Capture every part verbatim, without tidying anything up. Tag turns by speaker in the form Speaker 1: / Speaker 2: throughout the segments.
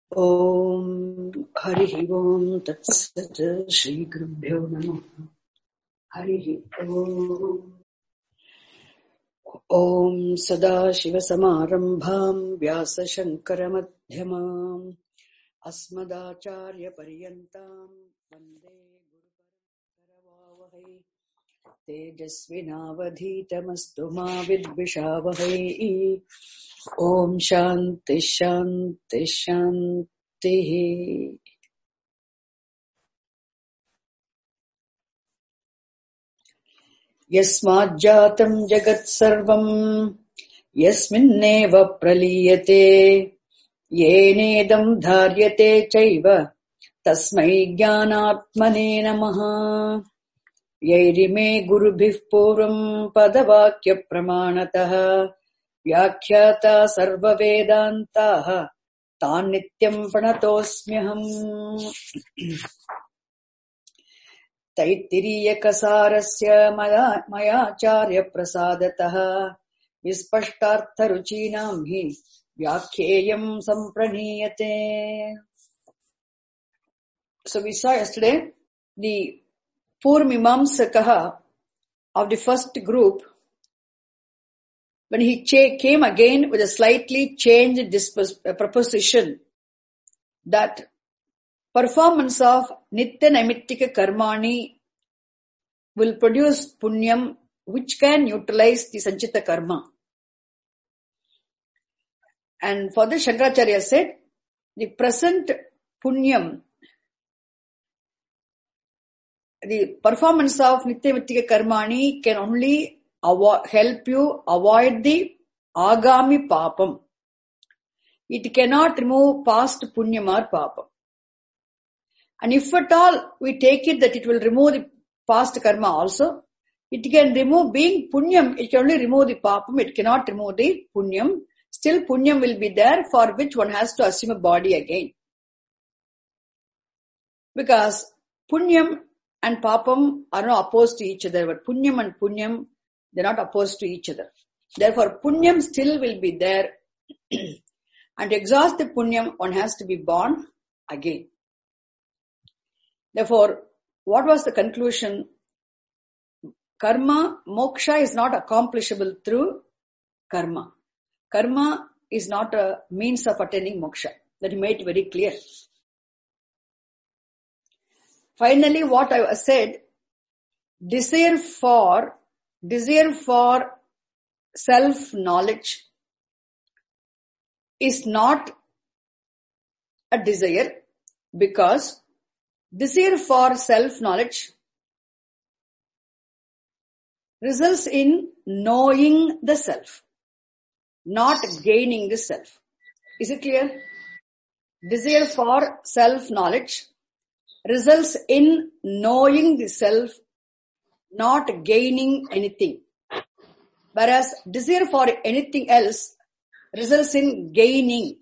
Speaker 1: Om Harihi Om Tatsat Shri Gurubhyo Namaha Harihi Om Om Sadashivasamarambham Vyasa Shankara Madhyamam Asmadacharya Paryantam Vande Guru Paramakaravavahai Tejasvinavadhitamastu ma vidvishavahai Om Shanti Shanti Shanti. Yasmajjatam jagat sarvam yasminneva praliyate yenedam dharyate chaiva tasmai jnanatmane namaha yairime gurubhih puram padavakya pramanataha vyakhyata sarva vedantaha tan nityam pranatosmyaham. Taittiriya-kasarasya maya-charya prasadataha vispashtartha-ruchinam hi vyakhyeyam sampraniyate. So we saw yesterday the Purmimamsakaha of the first group, when he ch- came again with a slightly changed dispos- uh, proposition that performance of Nitya Naimittika Karmani will produce Punyam which can neutralize the Sanchita Karma. And for this Shankaracharya said, the present Punyam, the performance of Nitya Naimittika Karmani can only avo- help you avoid the Agami Papam. It cannot remove past Punyam or Papam. And if at all we take it that it will remove the past karma also, it can remove being punyam, it can only remove the papam, it cannot remove the punyam. Still punyam will be there for which one has to assume a body again. Because punyam and papam are not opposed to each other, but punyam and punyam, they are not opposed to each other. Therefore punyam still will be there. And to exhaust the punyam, one has to be born again. Therefore, what was the conclusion? Karma, moksha is not accomplishable through karma. Karma is not a means of attaining moksha. That he made very clear. Finally, what I said, desire for, desire for self-knowledge is not a desire, because desire for self-knowledge results in knowing the self, not gaining the self. Is it clear? Desire for self-knowledge results in knowing the self, not gaining anything. Whereas desire for anything else results in gaining.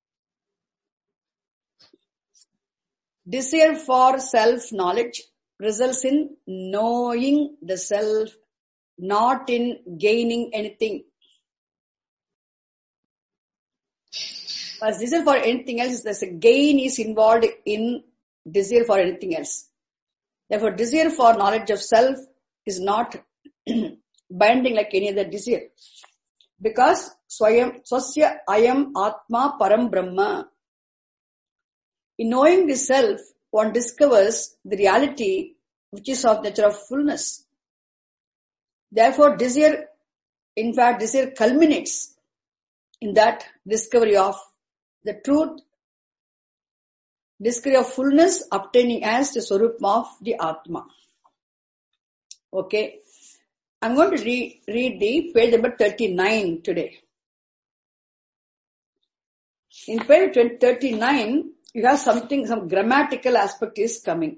Speaker 1: Desire for self-knowledge results in knowing the self, not in gaining anything. As desire for anything else, there's a gain is involved in desire for anything else. Therefore, desire for knowledge of self is not binding like any other desire. Because swayam, swasya ayam atma param brahma. In knowing the self, one discovers the reality which is of nature of fullness. Therefore, desire, in fact, desire culminates in that discovery of the truth, discovery of fullness obtaining as the Swarup of the Atma. Okay. I'm going to re- read the page number thirty-nine today. In page thirty-nine, you have something, some grammatical aspect is coming.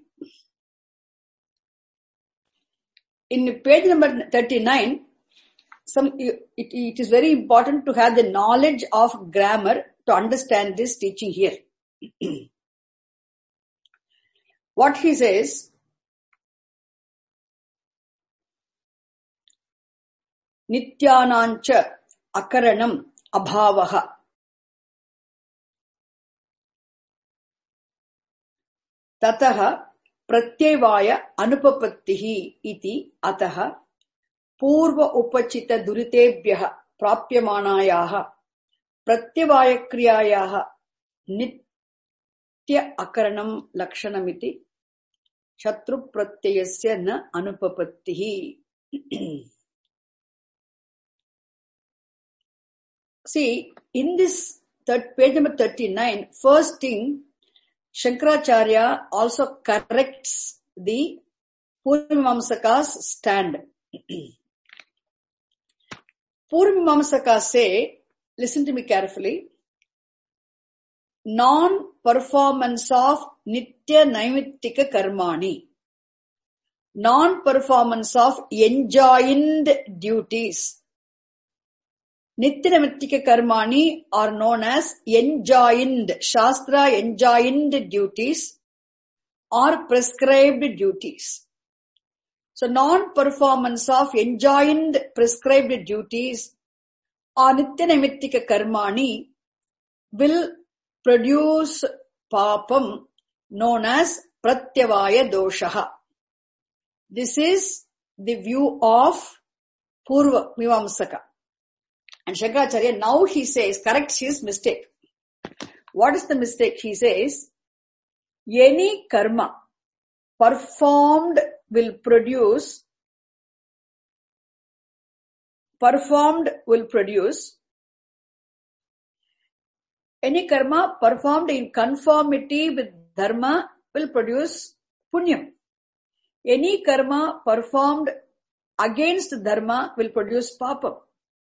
Speaker 1: In page number thirty-nine, some it, it is very important to have the knowledge of grammar to understand this teaching here. What he says, Nityanancha akaranam abhavaha. Tataha pratyevaya anupapattihi iti ataha purva upachita duritebhyaha prapyamanayaha pratyevaya kriyayaha nitya akaranam lakshanamiti shatru pratyayasya na anupapattihi. See, in this third, page number thirty-nine, first thing, Shankaracharya also corrects the Purvamamsaka's stand. Purvamamsaka say, listen to me carefully, non-performance of Nitya Naimittika Karmani, non-performance of enjoined duties. Nitya Naimittika Karmani are known as enjoined, Shastra enjoined duties or prescribed duties. So non-performance of enjoined prescribed duties or Nitya Naimittika Karmani will produce papam known as Pratyavaya Doshaha. This is the view of Purva Mimamsaka. And Shankaracharya now he says, corrects his mistake. What is the mistake? He says, any karma performed will produce, performed will produce, any karma performed in conformity with dharma will produce punyam. Any karma performed against dharma will produce papam.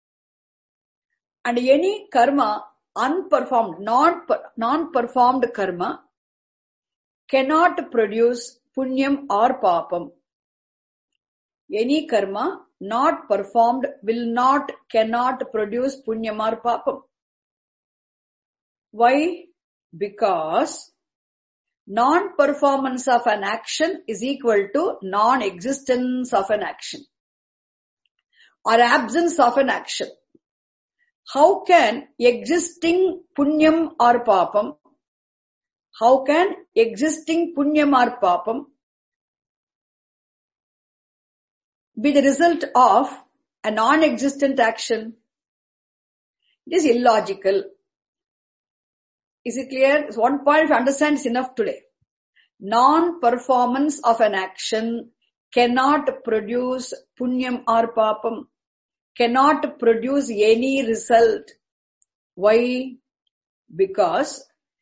Speaker 1: And any karma unperformed, non-performed karma cannot produce punyam or papam. Any karma not performed will not, cannot produce punyam or papam. Why? Because non-performance of an action is equal to non-existence of an action or absence of an action. How can existing punyam or papam, how can existing punyam or papam be the result of a non-existent action? It is illogical. Is it clear? One point if you understand is enough today. Non-performance of an action cannot produce punyam or papam, cannot produce any result. Why? Because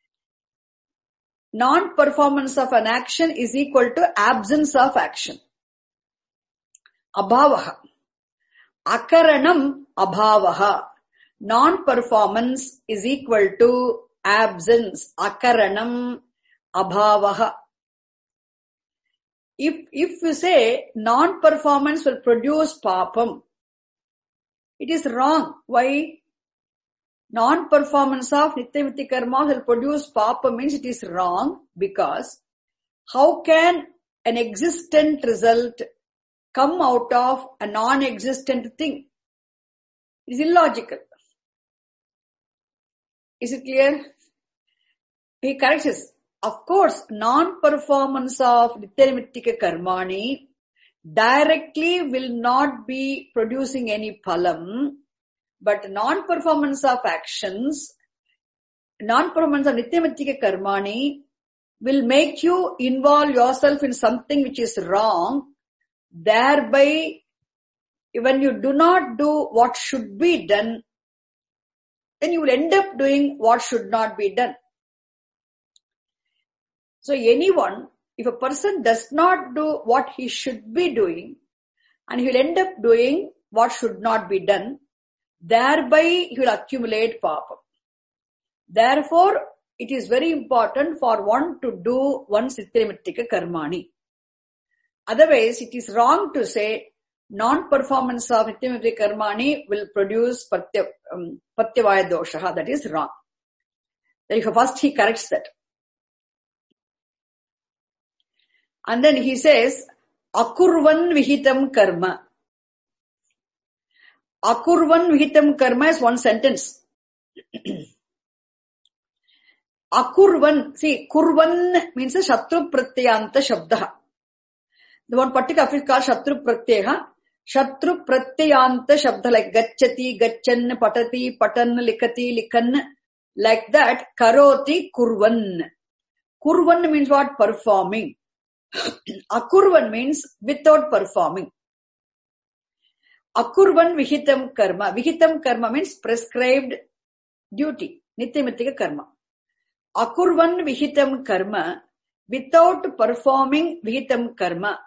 Speaker 1: non-performance of an action is equal to absence of action. Abhavaha. Akaranam abhavaha. Non-performance is equal to absence. Akaranam abhavaha. If, if you say non-performance will produce papam, it is wrong. Why? Non-performance of Nitya Karma will produce papam means it is wrong, because how can an existent result come out of a non-existent thing? It is illogical. Is it clear? He corrects us. Of course, non-performance of Nitya Karmani directly will not be producing any phalam, but non-performance of actions, non-performance of Nitya Karmani will make you involve yourself in something which is wrong. Thereby, when you do not do what should be done, then you will end up doing what should not be done. So anyone, if a person does not do what he should be doing, and he will end up doing what should not be done, thereby he will accumulate papam. Therefore, it is very important for one to do one's Nitya Karmani. Otherwise, it is wrong to say non-performance of Nitya Karmani will produce Patya, um, Patyavaya Doshaha. That is wrong. Therefore, first he corrects that. And then he says, Akurvan Vihitam Karma. Akurvan Vihitam Karma is one sentence. Akurvan, see, kurvan means a Shatru Pratyayanta Shabdaha. The one particular office called Shatru Pratyaha. Shatru Pratyayanta Shabda like Gachati, Gachan, Patati, Patan, Likati, Likan. Like that, Karoti, Kurvan. Kurvan means what? Performing. Akurvan means without performing. Akurvan Vihitam Karma. Vihitam Karma means prescribed duty. Nityamitika Karma. Akurvan Vihitam Karma, without performing Vihitam Karma.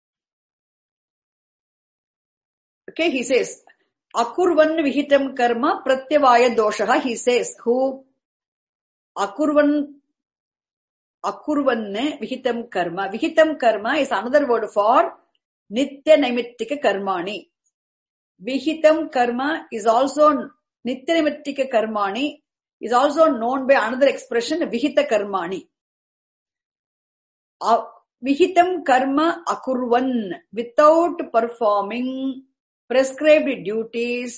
Speaker 1: Okay, he says, Akurvan Vihitam Karma Pratyavaya Doshaha, he says, who? Akurvan, Akurvan Vihitam Karma. Vihitam Karma is another word for Nitya Naimittika Karmani. Vihitam Karma is also Nitya Naimittika Karmani, is also known by another expression, Vihita Karmani. Uh, Vihitam Karma Akurvan, without performing prescribed duties.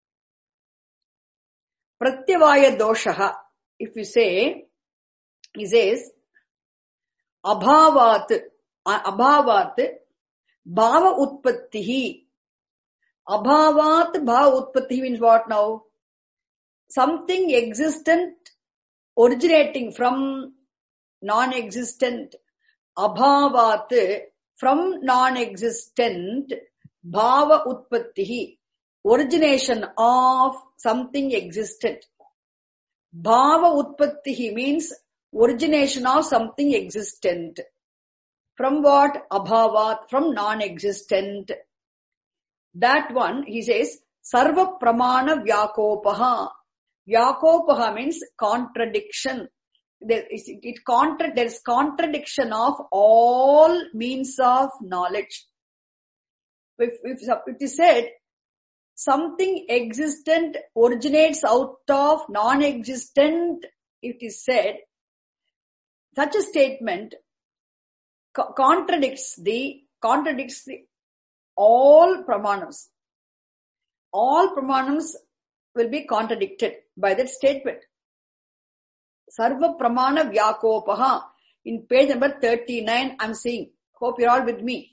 Speaker 1: Pratyavaya Doshaha, if you say, he says, Abhavat, Abhavat, Bhava Utpattihi. Abhavat Bhava Utpattihi means what now? Something existent originating from non-existent. Abhavat, from non-existent. Bhava Utpattihi, origination of something existent. Bhava Utpattihi means origination of something existent. From what? Abhavat, from non-existent. That one, he says, Sarva Pramana Vyakopaha. Vyakopaha means contradiction. There is, it contra, there is contradiction of all means of knowledge. If, if, if it is said, something existent originates out of non-existent, it is said, such a statement co- contradicts the, contradicts the, all pramanams. All pramanams will be contradicted by that statement. Sarva Pramana Vyakopaha. In page number thirty-nine, I'm seeing. Hope you're all with me.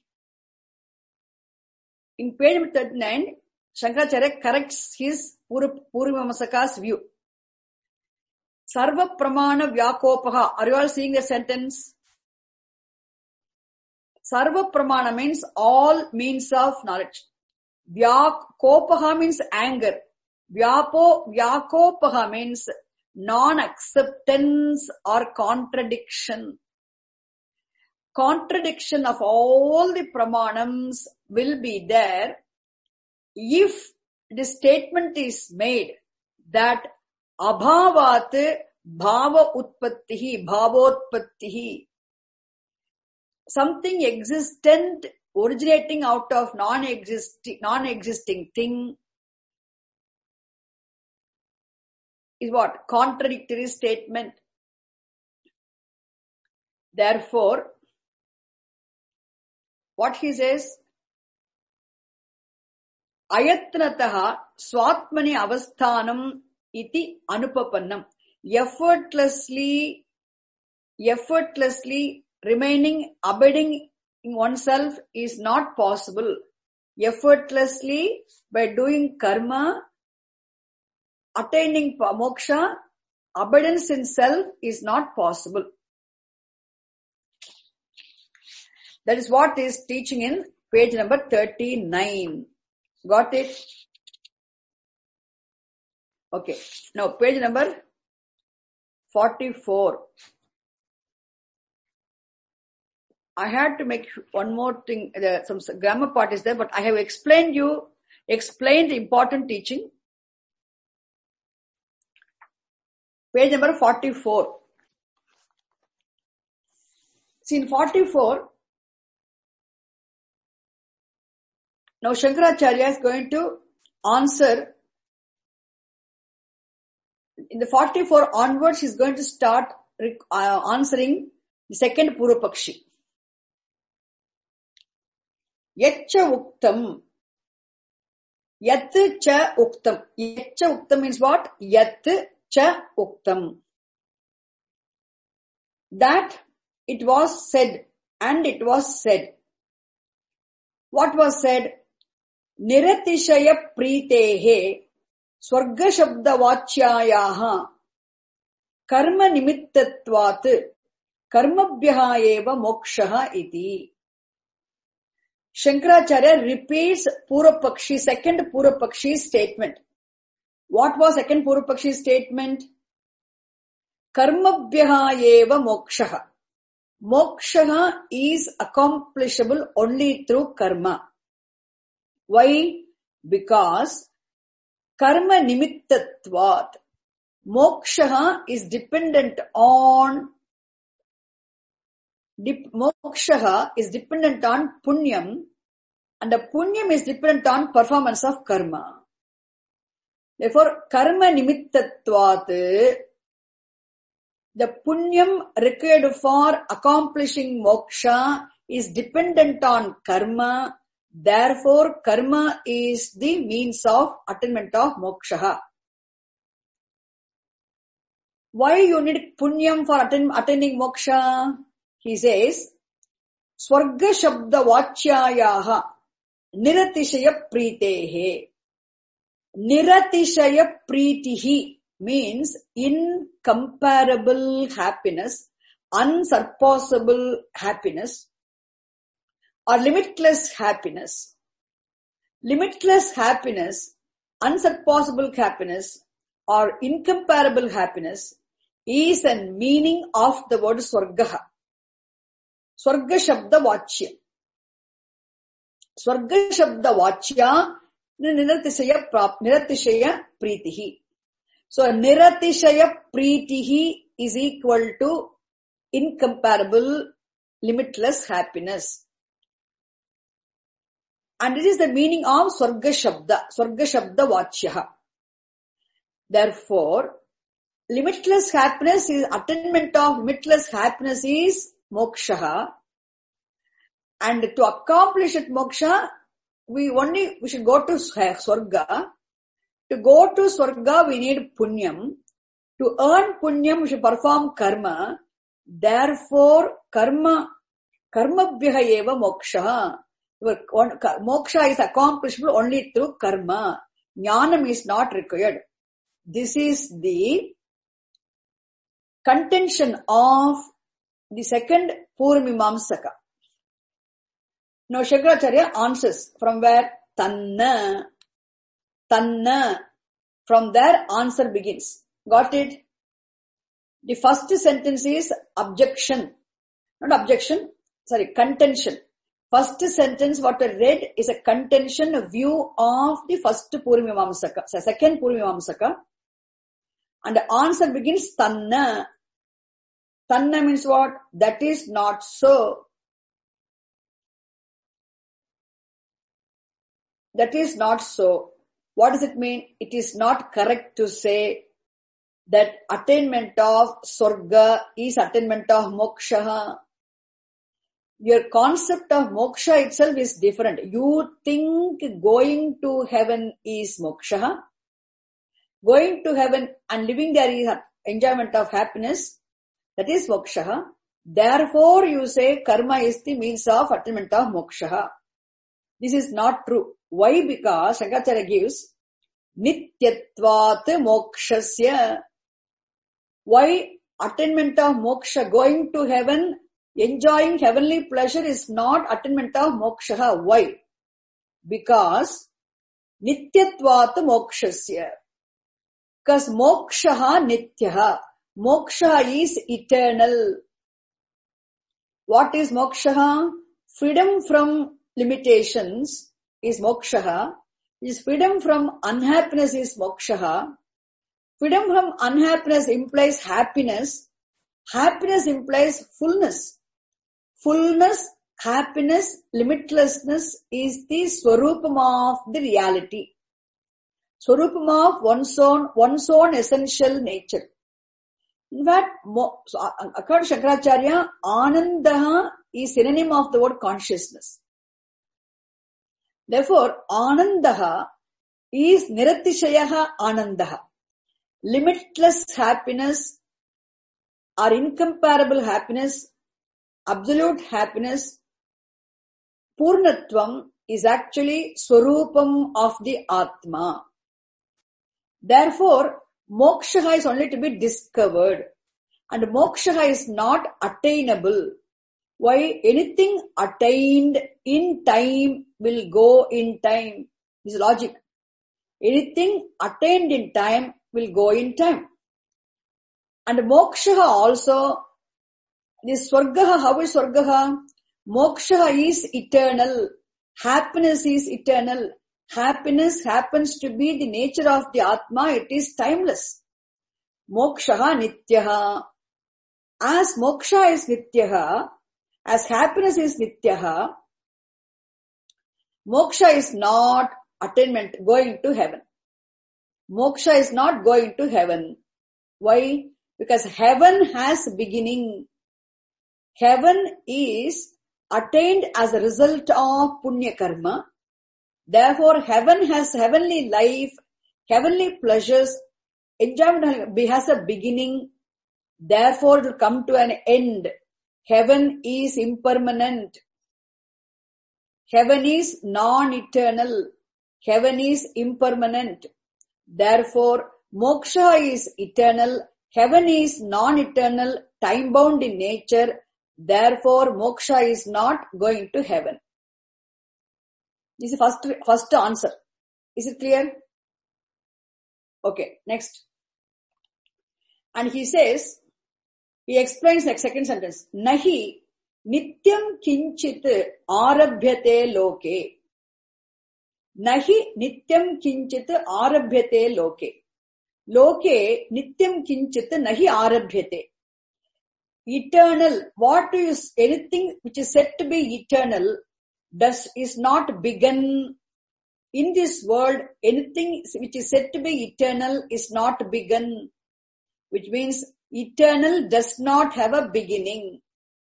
Speaker 1: In page number thirty-nine, Shankaracharya corrects his Purvamimansaka's view. Sarva Pramana Vyakopaha. Are you all seeing the sentence? Sarva Pramana means all means of knowledge. Vyakopaha means anger. Vyapo, Vyakopaha means non-acceptance or contradiction. Contradiction of all the pramanams will be there if the statement is made that abhavat bhava utpattihi, bhavotpattihi, something existent originating out of non-existing, non-existing thing is what? Contradictory statement. Therefore, what he says, ayatnataha swatmani avasthanam iti anupapannam. Effortlessly, effortlessly remaining, abiding in oneself is not possible. Effortlessly, by doing karma, attaining moksha, abundance in self is not possible. That is what is teaching in page number thirty-nine. Got it? Okay. Now page number forty-four. I had to make one more thing. There, some grammar part is there, but I have explained you, explained the important teaching. Page number forty-four. See, in forty-four, now Shankaracharya is going to answer. In the forty-four onwards, he is going to start uh, answering the second Purvapakshi. Yatcha uktam. Yat cha uktam. Yatcha uktam means what? Yat cha uktam. that it was said, and it was said. What was said? Niratishaya pritehe swarga shabda vachyayaha karma nimittatvat karmabhyaha eva mokshaha iti. Shankaracharya repeats Purvapakshi, second Purvapakshi statement. What was second Purvapakshi statement? Karmabhyaha eva mokshaha. Mokshaha is accomplishable only through karma. Why? Because karma nimittatvat. Mokshaha is dependent on Dip, mokshaha is dependent on punyam, and the punyam is dependent on performance of karma. Therefore, karma nimittatvat, the punyam required for accomplishing moksha is dependent on karma. Therefore, karma is the means of attainment of moksha. Why you need punyam for attain, attaining moksha? He says, Swarga Shabda Vachyayaha Niratishaya Pritehe. Niratishaya Pritihi means incomparable happiness, unsurpassable happiness, or limitless happiness. Limitless happiness, unsurpassable happiness, or incomparable happiness is a meaning of the word Swargaha. Swarga Shabda Vachya. Swarga Shabda Vachya Niratishaya Niratishaya Pritihi. So Niratishaya Pritihi is equal to incomparable, limitless happiness. And it is the meaning of Swarga Shabda, Swarga Shabda Vachya. Therefore, limitless happiness is attainment of limitless happiness is moksha, and to accomplish it moksha, we only we should go to swarga. To go to swarga, we need punyam. To earn punyam, we should perform karma. Therefore, karma karmabhyaha eva moksha. Moksha is accomplishable only through karma. Jnanam is not required. This is the contention of the second Purvamimamsaka. Now Shankaracharya answers from where? Tanna. Tanna. From there answer begins. Got it? The first sentence is objection. Not objection, sorry, contention. First sentence what I read is a contention, a view of the first Purvamimamsaka, so second Purvamimamsaka. And the answer begins Tanna. Tanna means what? That is not so. That is not so. What does it mean? It is not correct to say that attainment of Swarga is attainment of Moksha. Your concept of Moksha itself is different. You think going to heaven is Moksha. Going to heaven and living there is enjoyment of happiness. That is moksha. Therefore, you say karma is the means of attainment of moksha. This is not true. Why? Because Shankaracharya gives nityatvat mokshasya. Why attainment of moksha, going to heaven, enjoying heavenly pleasure is not attainment of moksha? Why? Because nityatvat mokshasya. Because moksha nityaha. Moksha is eternal. What is moksha? Freedom from limitations is moksha. Is freedom from unhappiness is moksha. Freedom from unhappiness implies happiness. Happiness implies fullness. Fullness, happiness, limitlessness is the swarupam of the reality. Swarupam of one's own, one's own essential nature. In fact, according to Shankaracharya, Anandaha is synonym of the word consciousness. Therefore, Anandaha is Niratishayaha Anandaha. Limitless happiness, or incomparable happiness, absolute happiness, Purnatvam is actually Swarupam of the Atma. Therefore, moksha is only to be discovered and moksha is not attainable. Why? Anything attained in time will go in time. This is logic. Anything attained in time will go in time. And moksha also, this swargaha, how is swargaha? Moksha is eternal. Happiness is eternal. Happiness happens to be the nature of the Atma. It is timeless. Moksha nityaha. As moksha is nityaha, as happiness is nityaha, moksha is not attainment, going to heaven. Moksha is not going to heaven. Why? Because heaven has beginning. Heaven is attained as a result of punya karma. Therefore, heaven has heavenly life, heavenly pleasures, enjoyment has a beginning. Therefore, it will come to an end. Heaven is impermanent. Heaven is non-eternal. Heaven is impermanent. Therefore, moksha is eternal. Heaven is non-eternal, time-bound in nature. Therefore, moksha is not going to heaven. This is the first, first answer. Is it clear? Okay, next. And he says, he explains the second sentence. Nahi nityam kinchit arabhyate loke. Nahi nityam kinchit arabhyate loke. Loke nityam kinchit nahi arabhyate. Eternal, what is anything which is said to be eternal does is not begun in this world. Anything which is said to be eternal is not begun, which means eternal does not have a beginning.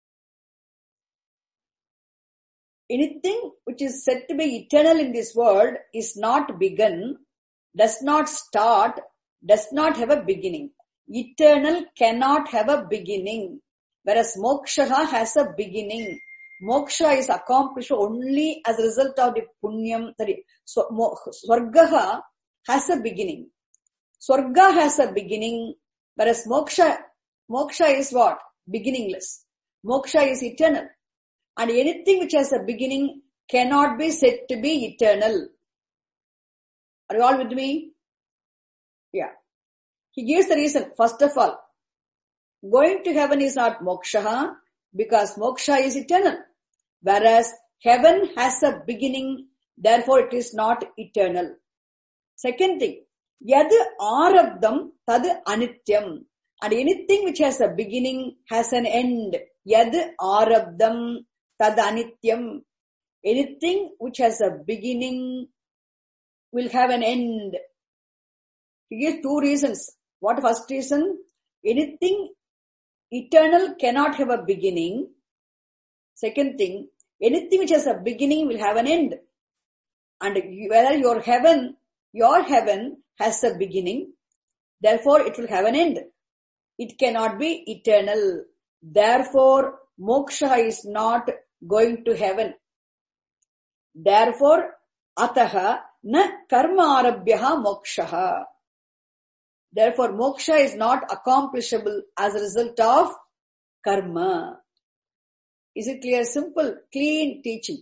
Speaker 1: Anything which is said to be eternal in this world is not begun, does not start, does not have a beginning. Eternal cannot have a beginning, whereas moksha has a beginning. Moksha is accomplished only as a result of the punyam. So, swargaha has a beginning. Swarga has a beginning, whereas moksha, moksha is what? Beginningless. Moksha is eternal. And anything which has a beginning cannot be said to be eternal. Are you all with me? Yeah. He gives the reason. First of all, going to heaven is not moksha because moksha is eternal. Whereas heaven has a beginning, therefore it is not eternal. Second thing, yad arabdam tad anityam. And anything which has a beginning has an end. Yad arabdam tad anityam. Anything which has a beginning will have an end. He gives two reasons. What first reason? Anything eternal cannot have a beginning. Second thing, anything which has a beginning will have an end. And whether your heaven, your heaven has a beginning, therefore it will have an end. It cannot be eternal. Therefore, moksha is not going to heaven. Therefore, ataha na karma arabhyaha mokshaha. Therefore, moksha is not accomplishable as a result of karma. Is it clear? Simple, clean teaching.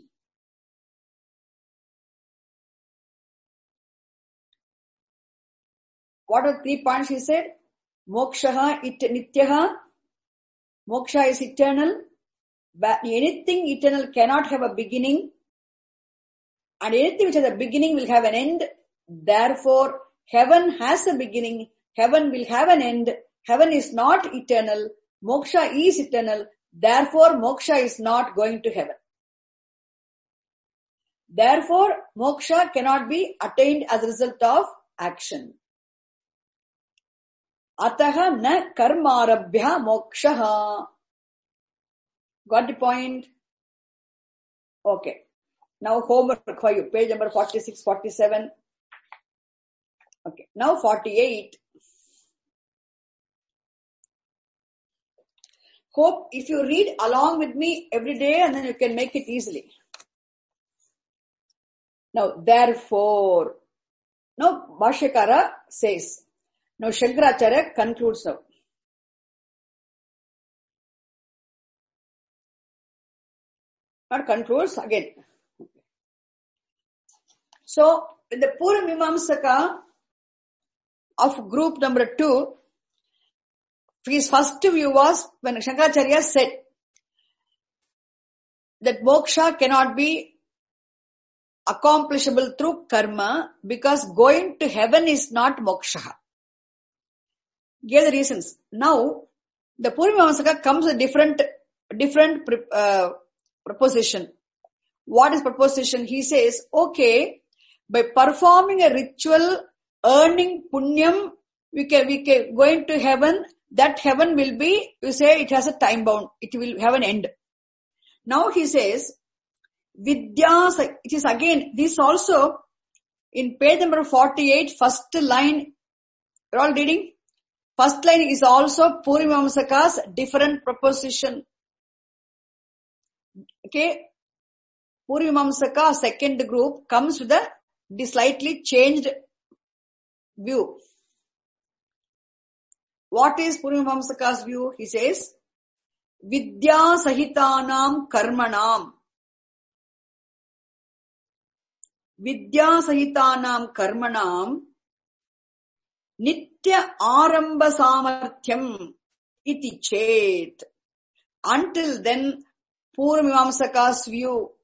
Speaker 1: What are three points he said? Mokshaha it nityaha. Moksha is eternal. But anything eternal cannot have a beginning. And anything which has a beginning will have an end. Therefore, heaven has a beginning. Heaven will have an end. Heaven is not eternal. Moksha is eternal. Therefore, moksha is not going to heaven. Therefore, moksha cannot be attained as a result of action. Ataha na karmarabhya mokshaha. Got the point? Okay. Now homework for you. Page number forty-six, forty-seven. Okay. Now forty-eight. Hope if you read along with me every day and then you can make it easily. Now, therefore, now Bhashyakara says, now Shankaracharya concludes now. Not concludes again. So, in the Purvamimamsaka of group number two, his first view was when Shankaracharya said that moksha cannot be accomplishable through karma because going to heaven is not moksha. Gave the reasons. Now, the Purvamimamsaka comes with different, different uh, proposition. What is proposition? He says, okay, by performing a ritual, earning punyam, we can, we can, going to heaven, that heaven will be, you say it has a time bound, it will have an end. Now he says, Vidya, it is again, this also, in page number forty-eight, first line, you're all reading? First line is also Purvamimamsaka's different proposition. Okay, Purvamimamsaka second group comes with a slightly changed view. What is Purvamimamsaka's view? He says, Vidya sahitanam karmanam. Vidya sahitanam karmanam nitya aramba samarthyam iti chet. Until then, Purvamimamsaka's view,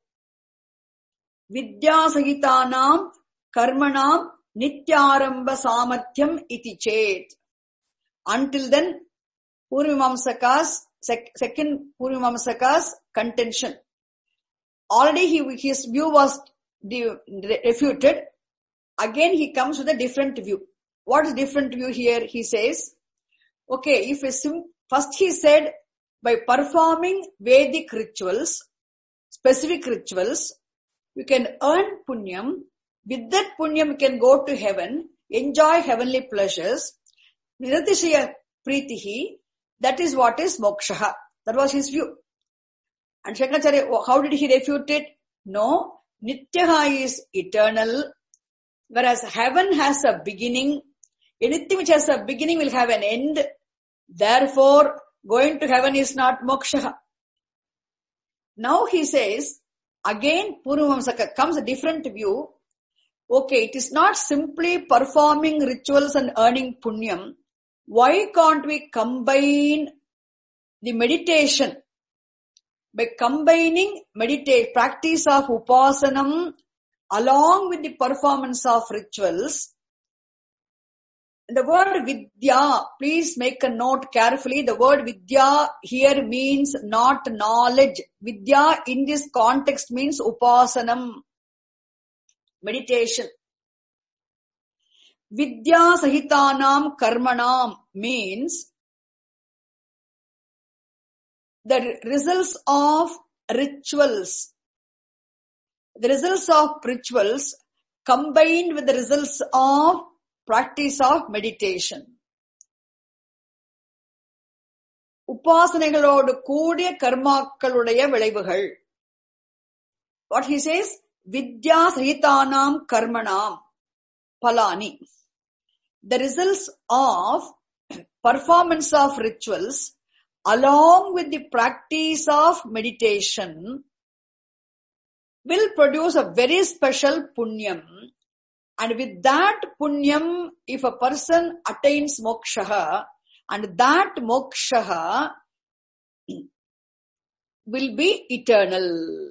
Speaker 1: Vidya sahitanam karmanam nityaramba samarthyam iti chet. Until then, Purvamimamsaka's sec, second Purvamimamsaka's contention. Already he, his view was refuted. Again he comes with a different view. What is different view here? He says, okay, if a sim, first he said, by performing Vedic rituals, specific rituals, you can earn punyam. With that punyam, you can go to heaven, enjoy heavenly pleasures. Niratishaya pritihi, that is what is moksha. That was his view. And Shankaracharya, how did he refute it? No, nityaha is eternal, whereas heaven has a beginning. Anything which has a beginning will have an end. Therefore, going to heaven is not moksha. Now he says, again Purvamimamsaka comes a different view. Okay, it is not simply performing rituals and earning punyam. Why can't we combine the meditation? By combining meditate, practice of upasanam along with the performance of rituals. The word vidya, please make a note carefully. The word vidya here means not knowledge. Vidya in this context means upasanam, meditation. Vidya sahitanam karmanam means the results of rituals. The results of rituals combined with the results of practice of meditation. உபாசனைகளோடு கூடிய கர்மாக்களுடைய விளைவுகள். What he says? Vidya sahitanam karmanam palani. The results of performance of rituals along with the practice of meditation will produce a very special punyam. And with that punyam, if a person attains moksha, and that moksha will be eternal.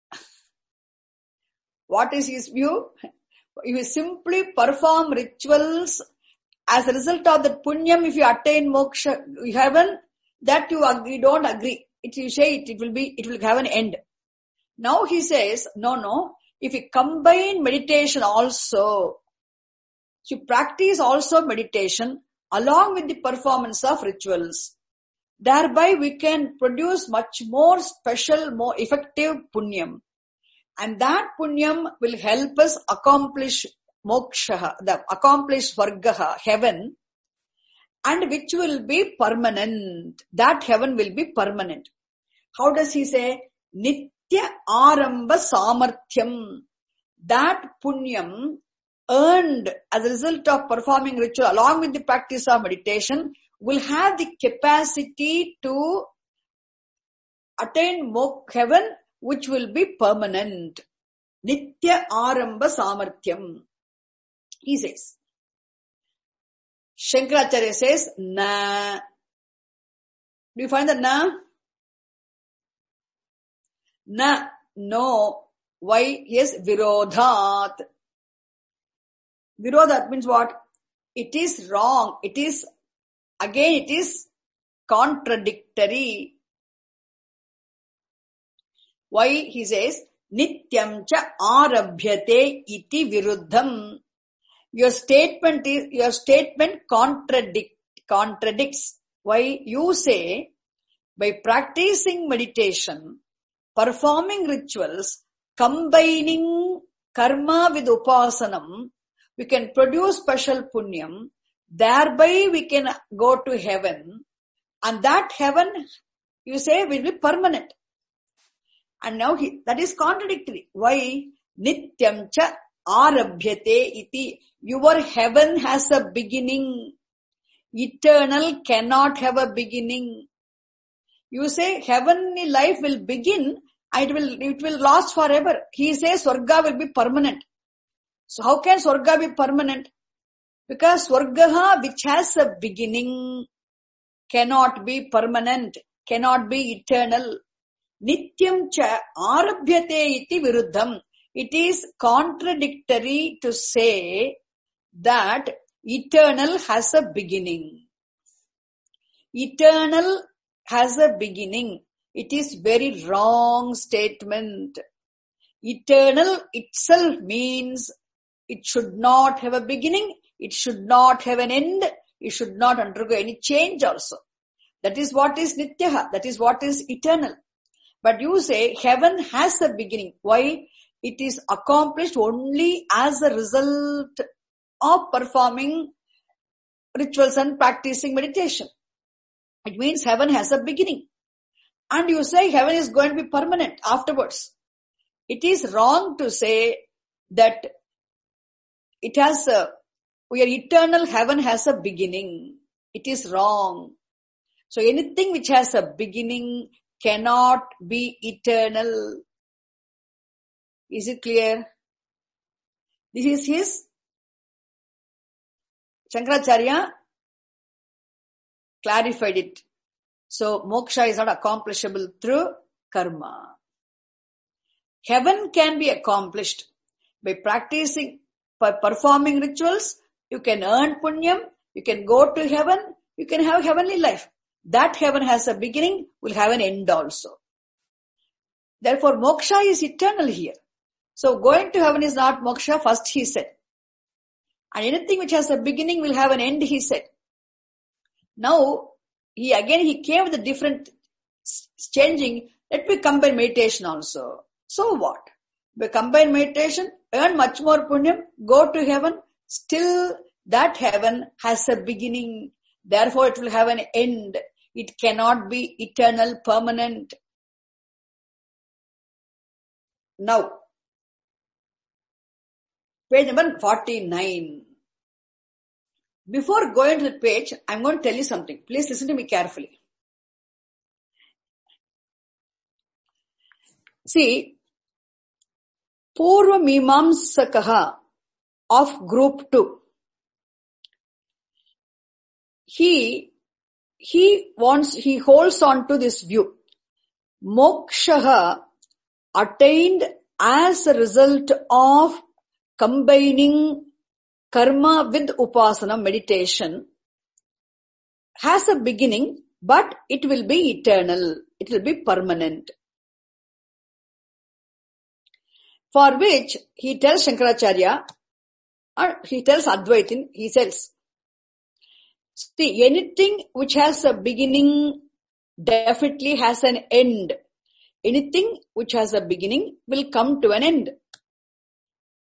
Speaker 1: What is his view? If you simply perform rituals, as a result of that punyam, if you attain moksha, heaven, that you agree, don't agree. If you say it, it will be, it will have an end. Now he says, no, no. If you combine meditation also, you practice also meditation along with the performance of rituals. Thereby we can produce much more special, more effective punyam. And that punyam will help us accomplish moksha, the accomplish vargaha, heaven. and which will be permanent. That heaven will be permanent. How does he say? Nitya Aramba Samarthyam. That punyam earned as a result of performing ritual along with the practice of meditation will have the capacity to attain heaven, which will be permanent. Nitya Aramba Samarthyam. He says. Shankaracharya says, na. Do you find that na? Na. No. Why? Yes, virodhat. Virodhat means what? It is wrong. It is, again, it is contradictory. Why? He says, nityam cha arabhyate iti viruddham. Your statement is, your statement contradict, contradicts. Why? You say, by practicing meditation, performing rituals, combining karma with upasanam, we can produce special punyam, thereby we can go to heaven, and that heaven, you say, will be permanent. And now he, that is contradictory. Why? Nityam cha arabhyate iti. Your heaven has a beginning. Eternal cannot have a beginning. You say heavenly life will begin, and it will, it will last forever. He says Swarga will be permanent. So how can Swarga be permanent? Because Swarga, which has a beginning, cannot be permanent, cannot be eternal. Nityam cha arabhyate iti viruddham. It is contradictory to say that eternal has a beginning. Eternal has a beginning. It is very wrong statement. Eternal itself means it should not have a beginning, it should not have an end, it should not undergo any change also. That is what is nityaha, that is what is eternal. But you say heaven has a beginning. Why? It is accomplished only as a result of performing rituals and practicing meditation. It means heaven has a beginning. And you say heaven is going to be permanent afterwards. It is wrong to say that it has a, we are eternal, heaven has a beginning. It is wrong. So anything which has a beginning cannot be eternal. Is it clear? This is his Shankaracharya clarified it. So moksha is not accomplishable through karma. Heaven can be accomplished by practicing, by performing rituals. You can earn punyam, you can go to heaven, you can have heavenly life. That heaven has a beginning, will have an end also. Therefore moksha is eternal here. So going to heaven is not moksha, first he said. And anything which has a beginning will have an end, he said. Now, he again, he came with a different changing. Let me combine meditation also. So what? By combine meditation, earn much more punyam, go to heaven, still that heaven has a beginning. Therefore it will have an end. It cannot be eternal, permanent. Now, page number forty-nine. Before going to the page, I'm going to tell you something. Please listen to me carefully. See, Purva Mimamsakaha of group two. He, he wants, he holds on to this view. Mokshaha attained as a result of combining karma with upasana, meditation, has a beginning, but it will be eternal. It will be permanent. For which he tells Shankaracharya, or he tells Advaitin, he says, see, anything which has a beginning definitely has an end. Anything which has a beginning will come to an end.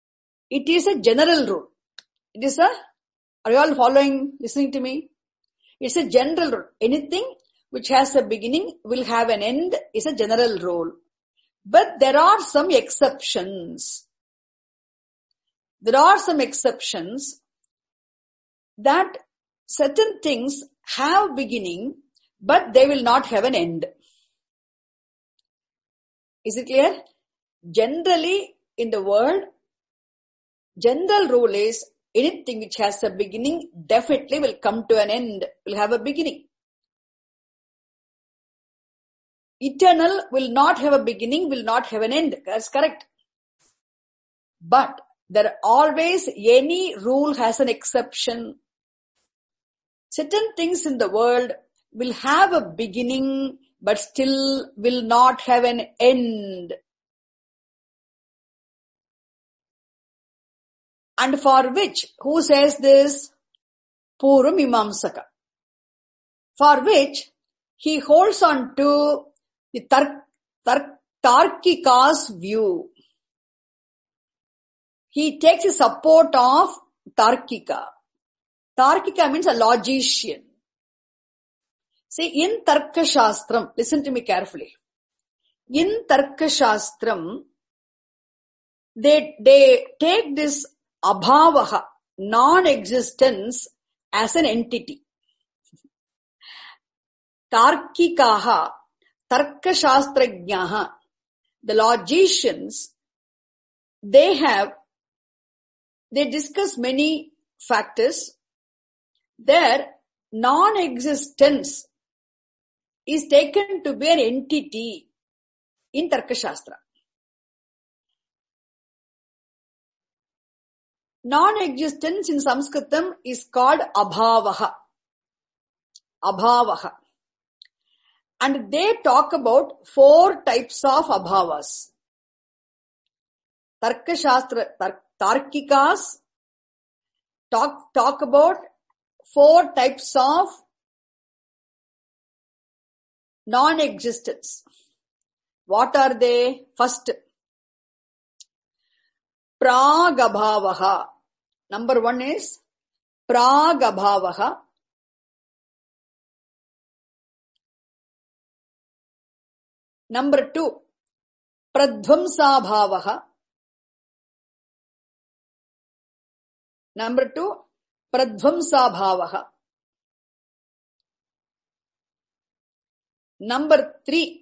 Speaker 1: It is a general rule. It is a, are you all following, listening to me? It's a general rule. Anything which has a beginning will have an end is a general rule. But there are some exceptions. There are some exceptions that certain things have beginning, but they will not have an end. Is it clear? Generally, in the world, general rule is anything which has a beginning definitely will come to an end, will have a beginning. Eternal will not have a beginning, will not have an end. That's correct. But there always, any rule has an exception. Certain things in the world will have a beginning, but still will not have an end. And for which, who says this? Purvamimamsaka. For which, he holds on to the tar- tar- Tarkika's view. He takes the support of Tarkika. Tarkika means a logician. See, in Tarka Shastram, listen to me carefully. In Tarka Shastram, they, they take this abhavaha, non-existence, as an entity. Tarkikaha, Tarka Shastrajnaha, the logicians, they have, they discuss many factors. Their non-existence is taken to be an entity in Tarka Shastra. Non-existence in Sanskritam is called abhavaha. Abhavaha. And they talk about four types of abhavas. Tarka Shastra, tar, Tarkikas talk, talk about four types of non-existence. What are they? First, Pragabhavaha. Number one is Pragabhavaha. Number two, Pradvamsabhavaha. Number two, Pradvamsabhavaha. Number three,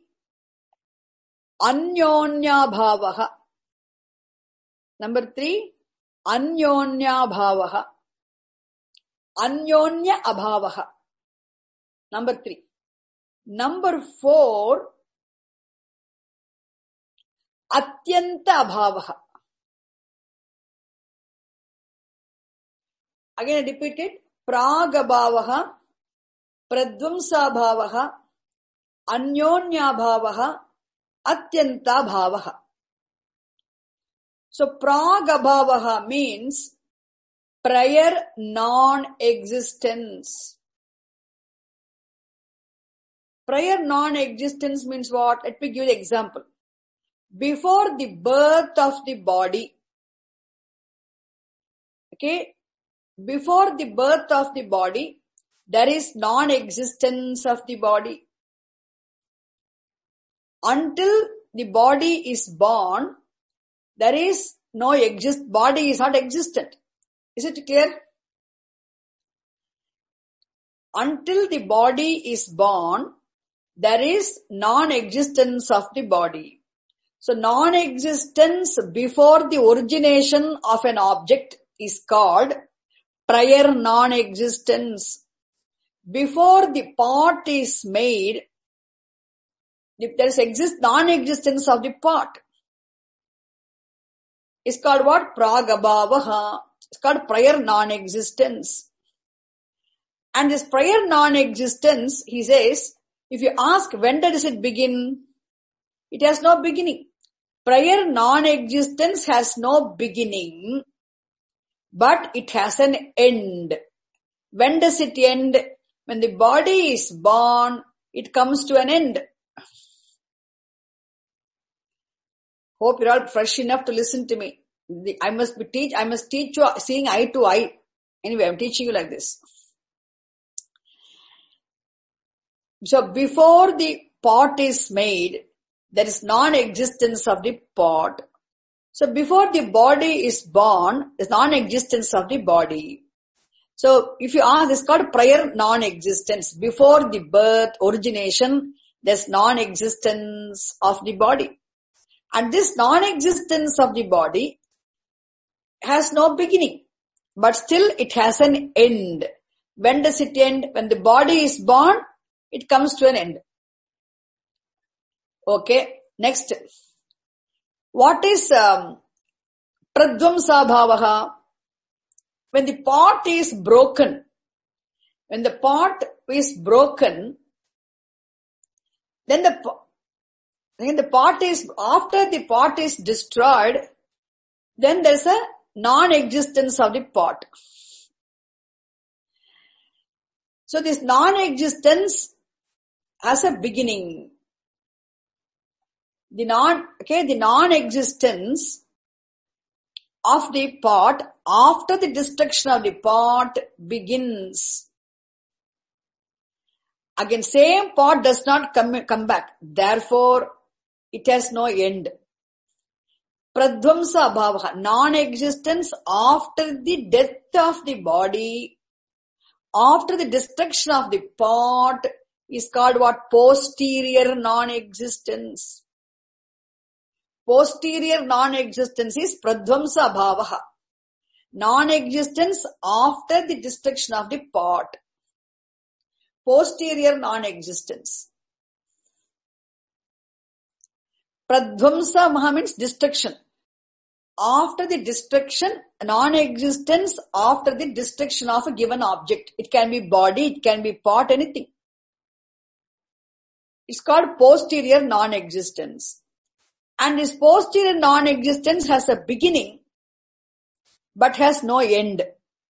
Speaker 1: Anyonyabhavaha. Number three, Anyonyabhavaha. Anyonya abhavaha. Number three. Number four, Atyanta abhavaha. Again I repeat it. Pragabhavaha, Pradvamsabhavaha, Anyonyabhavaha, Atyanta bhavaha. So Pragabhavaha means prior non-existence. Prior non-existence means what? Let me give you an example. Before the birth of the body, okay, before the birth of the body, there is non-existence of the body. Until the body is born, there is no exist, body is not existent. Is it clear? Until the body is born, there is non-existence of the body. So non-existence before the origination of an object is called prior non-existence. Before the pot is made, if there is exist non-existence of the pot, it's called what? Pragabhavaha. It's called prior non-existence. And this prior non-existence, he says, if you ask when does it begin, it has no beginning. Prior non-existence has no beginning, but it has an end. When does it end? When the body is born, it comes to an end. Hope you're all fresh enough to listen to me. I must be teach, I must teach you seeing eye to eye. Anyway, I'm teaching you like this. So before the pot is made, there is non-existence of the pot. So before the body is born, there is non-existence of the body. So if you ask, this is called prior non-existence. Before the birth, origination, there is non-existence of the body. And this non-existence of the body has no beginning, but still it has an end. When does it end? When the body is born, it comes to an end. Okay, next. What is um, pradvamsa bhavaha? When the pot is broken, when the pot is broken, then the, then the pot is, after the pot is destroyed, then there is a non-existence of the pot. So this non-existence has a beginning. The non, okay, the non-existence of the pot after the destruction of the pot begins. Again, same pot does not come, come back. Therefore, it has no end. Pradvamsa abhavaha, non-existence after the death of the body, after the destruction of the pot is called what? Posterior non-existence. Posterior non-existence is pradvamsa bhavaha. Non-existence after the destruction of the pot. Posterior non-existence. Pradvamsa maha means destruction. After the destruction, non-existence after the destruction of a given object. It can be body, it can be pot, anything. It's called posterior non-existence. And this posterior non-existence has a beginning, but has no end.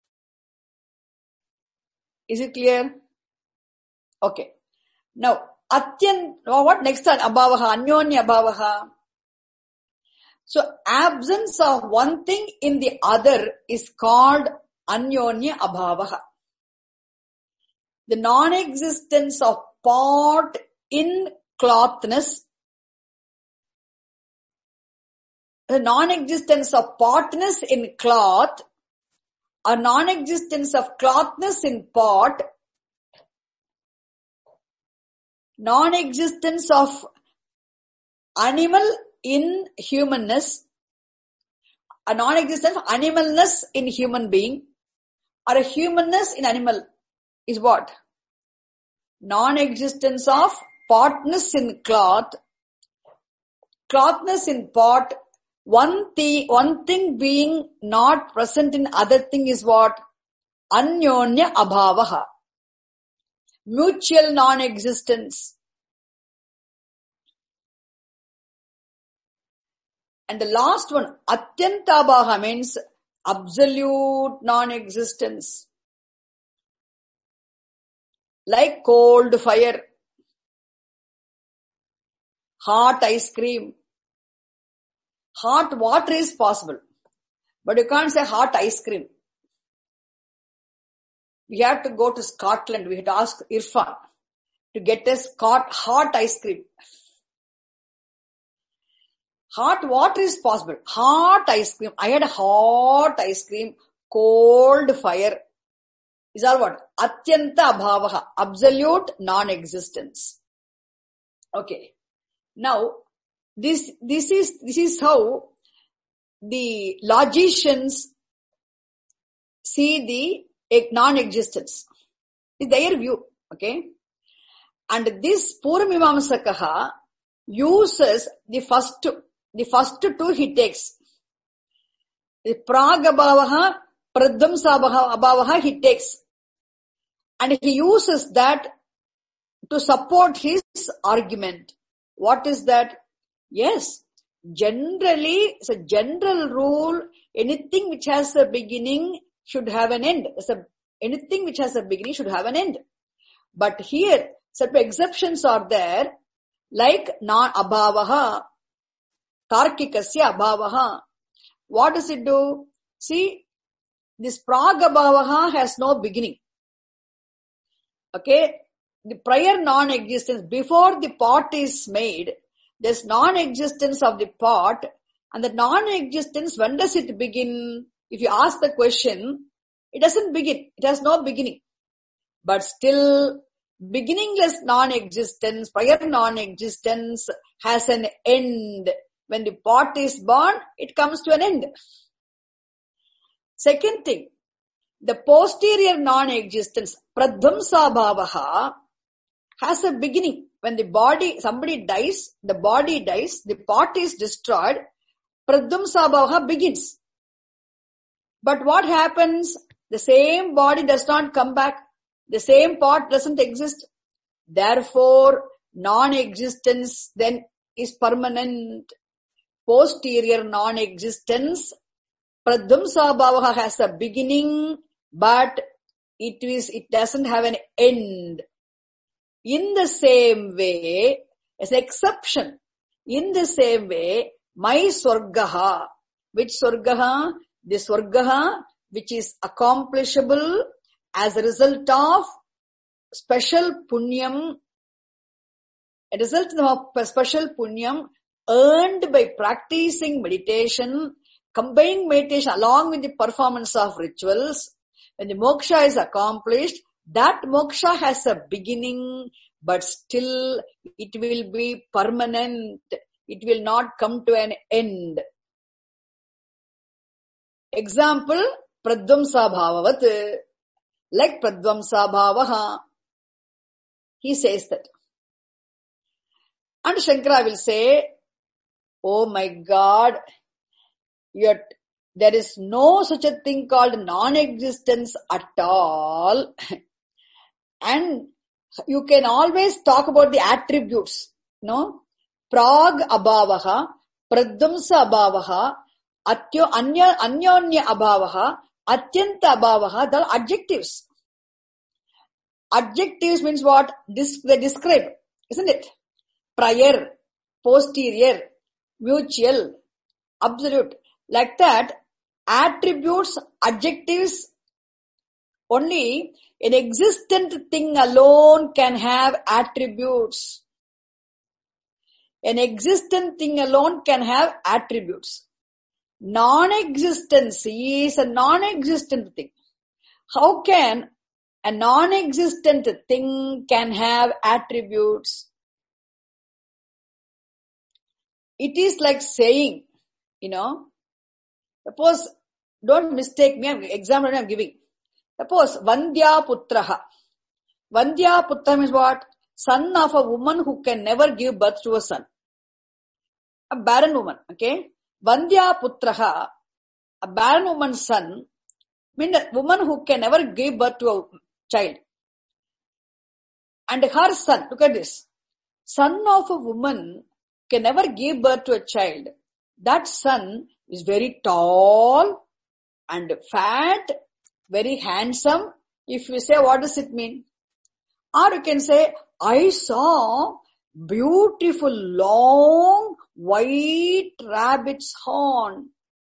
Speaker 1: Is it clear? Okay. Now, atyan, what next one? Abhavaha, anyonya abhavaha. So, absence of one thing in the other is called anyonya abhavaha. The non-existence of pot in clothness, the non-existence of potness in cloth, or non-existence of clothness in pot, non-existence of animal in humanness, a non-existence of animalness in human being, or a humanness in animal is what? Non-existence of potness in cloth, clothness in pot, one thing, one thing being not present in other thing is what? Anyonya abhavaha. Mutual non-existence. And the last one, atyanta abhavaha, means absolute non-existence. Like cold fire, hot ice cream. Hot water is possible, but you can't say hot ice cream. We have to go to Scotland. We have to ask Irfan to get us hot ice cream. Hot water is possible. Hot ice cream. I had a hot ice cream. Cold fire. Is all what? Atyanta abhavaha. Absolute non-existence. Okay. Now, this, this is, this is how the logicians see the non-existence. It's their view. Okay. And this Purvamimamsakaha uses the first two. The first two he takes. The Prag abhavaha, Pradvamsa abhavaha he takes. And he uses that to support his argument. What is that? Yes, generally, it's a general rule, anything which has a beginning should have an end. It's a, anything which has a beginning should have an end. But here, certain exceptions are there, like non-abhavaha, tarkikasya abhavaha. What does it do? See, this prag abhavaha has no beginning. Okay? the prior non-existence, before the pot is made, there's non-existence of the pot, and the non-existence, when does it begin? If you ask the question, it doesn't begin. It has no beginning. But still, beginningless non-existence, prior non-existence has an end. When the pot is born, it comes to an end. Second thing, the posterior non-existence, pradhamsa bhavaha, has a beginning. When the body, somebody dies, the body dies, the pot is destroyed, pradhamsa bhavaha begins. But what happens? The same body does not come back. The same pot doesn't exist. Therefore, non-existence then is permanent. Posterior non-existence, pradhamsa bhavaha has a beginning, but it is, it doesn't have an end. In the same way, as an exception, in the same way, my swargaha, which swargaha? The swargaha which is accomplishable as a result of special punyam, a result of special punyam earned by practicing meditation, combining meditation along with the performance of rituals. When the moksha is accomplished, that moksha has a beginning, but still it will be permanent. It will not come to an end. Example, pradhamsa bhavavat, like pradhamsa bhavaha. He says that. And Shankara will say, oh my God, yet there is no such a thing called non-existence at all. And you can always talk about the attributes, no? Prag abhavaha, pradhamsa abhavaha, atyo anya anyonya abhavaha, atyanta abhavaha, the adjectives. Adjectives means what? This, they describe, isn't it? Prior, posterior, mutual, absolute. Like that, attributes, adjectives, only an existent thing alone can have attributes. An existent thing alone can have attributes. Non-existence is a non-existent thing. How can a non-existent thing can have attributes? It is like saying, you know, suppose, don't mistake me, example I am giving. Suppose, Vandya Putraha. Vandya Putra means what? Son of a woman who can never give birth to a son. A barren woman, okay? Vandya Putraha, a barren woman's son, means a woman who can never give birth to a child. And her son, look at this. Son of a woman can never give birth to a child. That son is very tall and fat, very handsome. If you say, what does it mean? Or you can say, I saw beautiful, long, white rabbit's horn.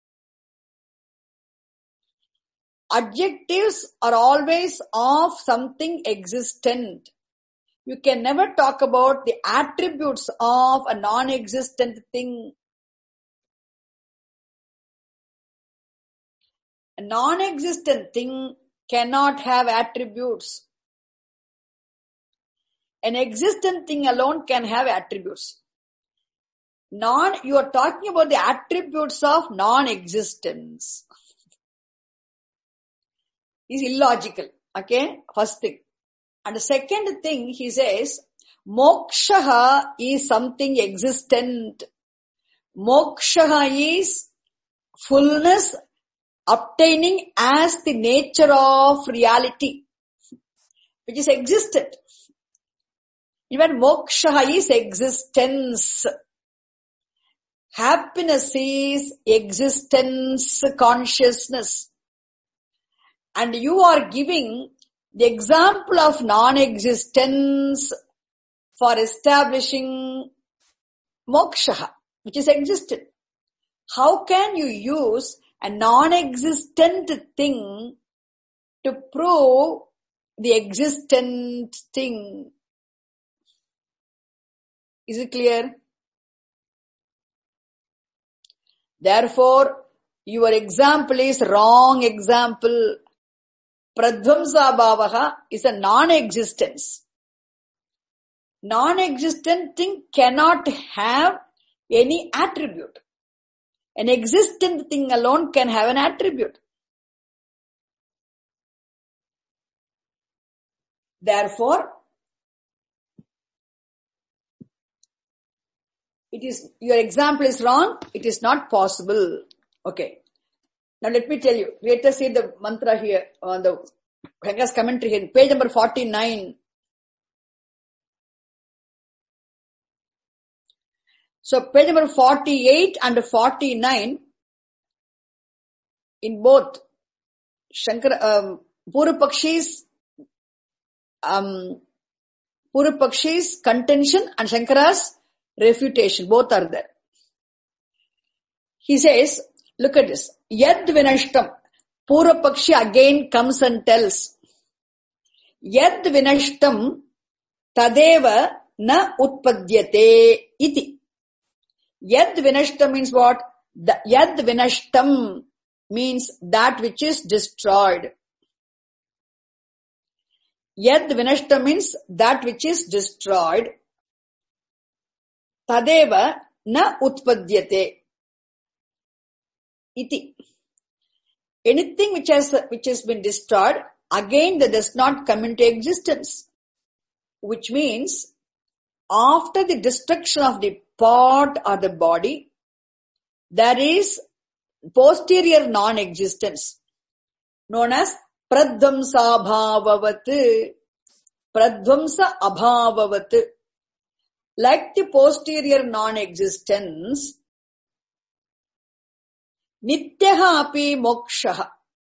Speaker 1: Adjectives are always of something existent. You can never talk about the attributes of a non-existent thing. A non-existent thing cannot have attributes. An existent thing alone can have attributes. Non, you are talking about the attributes of non-existence. Is illogical. Okay, first thing. And the second thing, he says, moksha is something existent. Moksha is fullness obtaining as the nature of reality, which is existent. Even moksha is existence. Happiness is existence, consciousness. And you are giving the example of non-existence for establishing moksha, which is existent. How can you use a non-existent thing to prove the existent thing. Is it clear? Therefore, your example is wrong example. Pradvamsa bhavaha is a non-existence. Non-existent thing cannot have any attribute. An existent thing alone can have an attribute. Therefore, it is, your example is wrong. It is not possible. Okay. Now let me tell you. Let us see the mantra here on the Shankar's commentary here. Page number forty-nine. So page number forty-eight and forty-nine, in both Shankara, um, Purvapakshi's, um, Purvapakshi's contention and Shankara's refutation, both are there. He says, look at this. Yad vinashtam. Purvapakshi again comes and tells. Yad vinashtam tadeva na utpadyate iti. Yad vinashtam means what? The, yad vinashtam means that which is destroyed. Yad vinashtam means that which is destroyed. Tadeva na utpadyate iti. Anything which has, which has been destroyed, again that does not come into existence. Which means, after the destruction of the part or the body, there is posterior non-existence, known as pradvamsa abhavavat. Pradvamsa abhavavat. Like the posterior non-existence, nityaha api mokshaha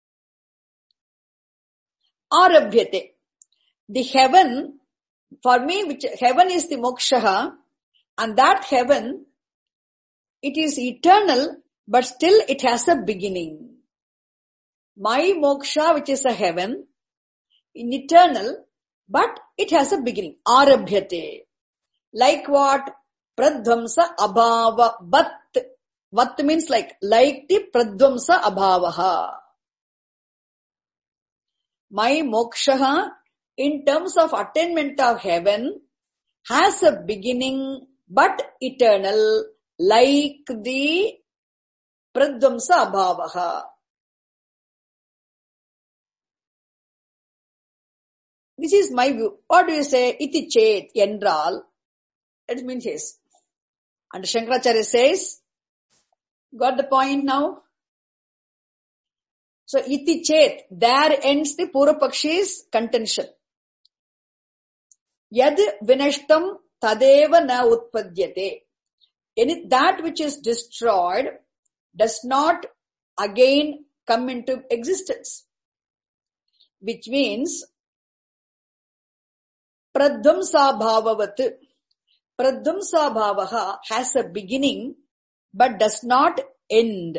Speaker 1: arabhyate. The heaven, for me, which heaven is the mokshaha, and that heaven, it is eternal, but still it has a beginning. My moksha, which is a heaven, in eternal, but it has a beginning. Arabhyate. Like what? Pradvamsa abhava vat. Vat means like, like the pradvamsa abhavaha. My mokshaha, in terms of attainment of heaven, has a beginning but eternal, like the pradvamsa abhavaha. This is my view. What do you say? Iti chet endral. It means yes. And Shankaracharya says, got the point now? So, iti chet, there ends the Purvapakshi's contention. Yad vinashtam tadeva na utpadyate. Any, that which is destroyed does not again come into existence. Which means, pradvamsa bhavavat. Pradvamsa bhavaha has a beginning but does not end.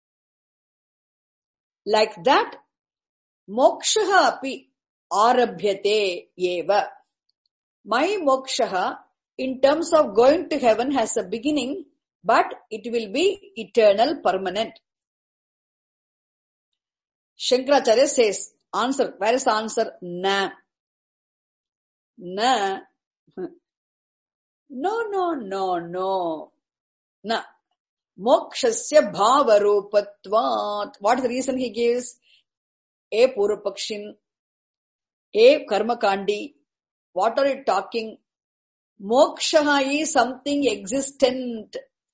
Speaker 1: Like that, mokshaha api arabhyate eva. My mokshaha, in terms of going to heaven, has a beginning, but it will be eternal, permanent. Shankaracharya says, answer, where is the answer? Na. Na. No, no, no, no. Na. Mokshasya bhavarupatvat. What is the reason he gives? A Purvapakshin, A Karmakandi. What are you talking? Moksha is something existent.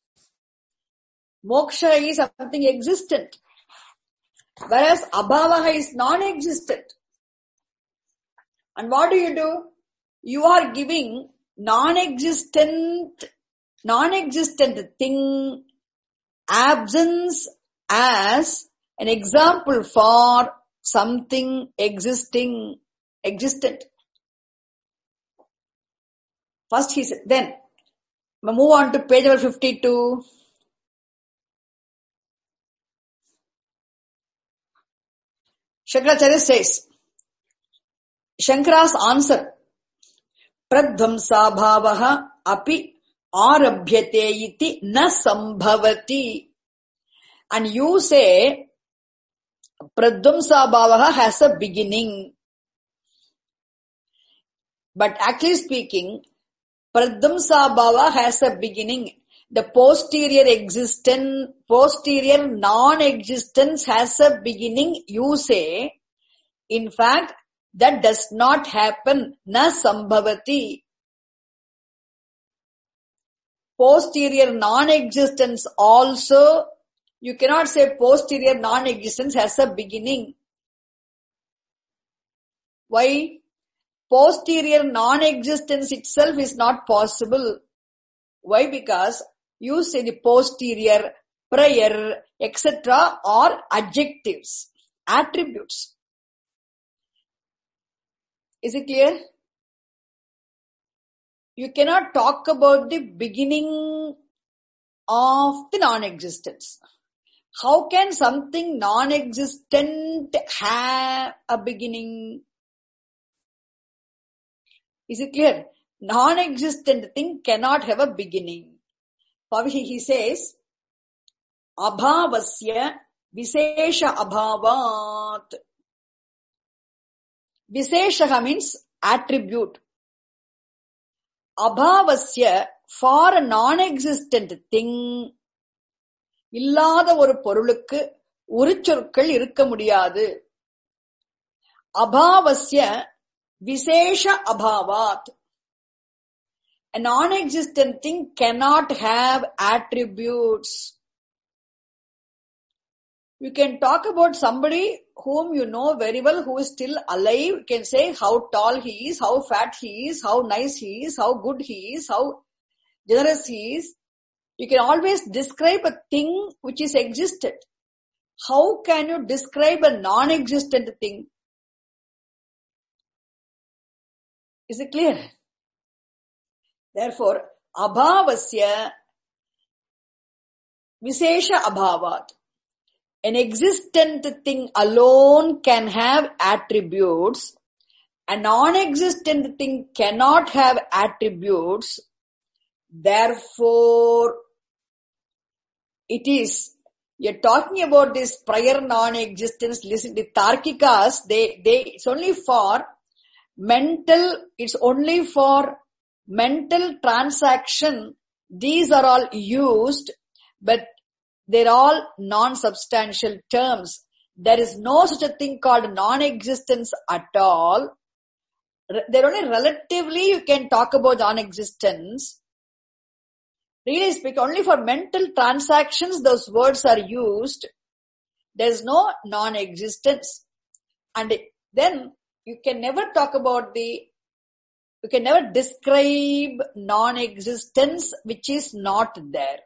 Speaker 1: Moksha is something existent. Whereas abhavaha is non-existent. And what do you do? You are giving non-existent, non-existent thing, absence as an example for something existing, existent. First he said, then, move on to page number fifty-two. Shankaracharya says, Shankara's answer, pradhamsa bhavaha api arabhyate iti na sambhavati. And you say, pradhamsa bhavaha has a beginning. But actually speaking, pradhamsa bhava has a beginning. The posterior existence, posterior non-existence has a beginning, you say. In fact, that does not happen. Na sambhavati. Posterior non-existence also, you cannot say posterior non-existence has a beginning. Why? Posterior non-existence itself is not possible. Why? Because you say the posterior, prior, et cetera are adjectives, attributes. Is it clear? You cannot talk about the beginning of the non-existence. How can something non-existent have a beginning? Is it clear? Non-existent thing cannot have a beginning. He says, abhavasya visesha abhavat. Visesha means attribute. Abhavasya, for a non-existent thing, இல்லாத ஒரு பொருளுக்கு உரிச்சொற்கள் இருக்க முடியாது. அபாவஸ்ய விசேஷ அபாவாத். A non-existent thing cannot have attributes. You can talk about somebody whom you know very well who is still alive. You can say how tall he is, how fat he is, how nice he is, how good he is, how generous he is. You can always describe a thing which is existed. How can you describe a non-existent thing? Is it clear? Therefore, abhavasya visesha abhavat. An existent thing alone can have attributes. A non-existent thing cannot have attributes. Therefore, it is, you're talking about this prior non-existence, listen, the Tarkikas, they, they, it's only for mental, it's only for mental transaction. These are all used, but they're all non-substantial terms. There is no such a thing called non-existence at all. They're only relatively you can talk about non-existence. Really speak, only for mental transactions those words are used. There is no non-existence. And then you can never talk about the, you can never describe non-existence which is not there.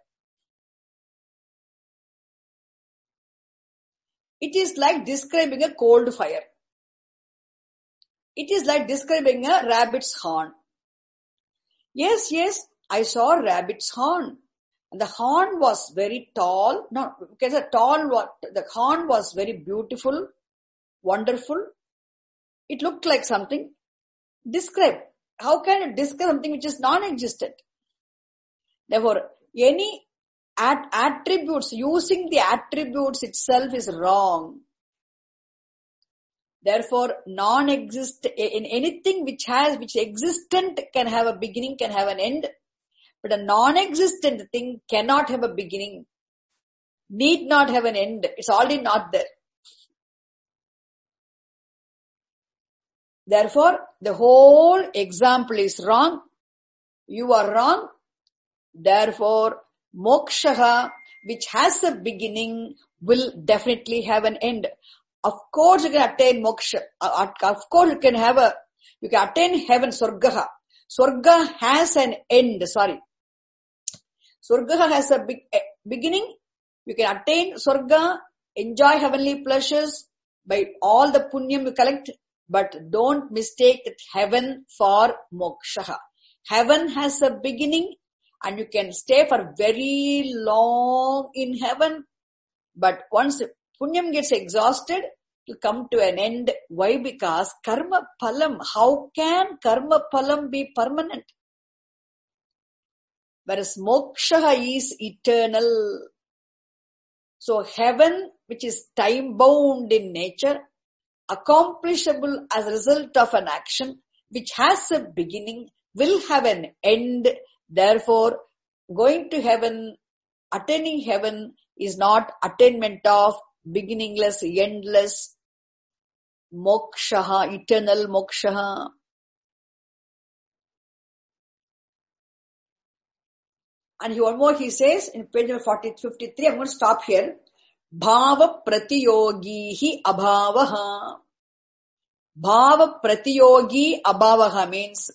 Speaker 1: It is like describing a cold fire. It is like describing a rabbit's horn. Yes, yes, I saw a rabbit's horn. And the horn was very tall. No, because the tall, the horn was very beautiful, wonderful. It looked like something. Describe. How can you describe something which is non-existent? Therefore, any at attributes, using the attributes itself is wrong. Therefore, non-exist, in anything which has, which existent can have a beginning, can have an end. But a non-existent thing cannot have a beginning, need not have an end. It's already not there. Therefore, the whole example is wrong. You are wrong. Therefore, moksha, which has a beginning, will definitely have an end. Of course, you can attain moksha. Of course, you can have a, you can attain heaven, Swargaha. Swarga has an end, sorry. Swarga has a big, a beginning. You can attain Swarga, enjoy heavenly pleasures by all the punyam you collect, but don't mistake that heaven for moksha. Heaven has a beginning and you can stay for very long in heaven, but once punyam gets exhausted, to come to an end. Why? Because karma phalam, how can karma phalam be permanent? Whereas moksha is eternal. So heaven, which is time bound in nature, accomplishable as a result of an action, which has a beginning, will have an end. Therefore, going to heaven, attaining heaven is not attainment of beginningless, endless moksha, eternal moksha. And one more he says in page number forty, fifty-three, I'm going to stop here. Bhava pratiyogi abhavaha. Bhava pratiyogi abhavaha means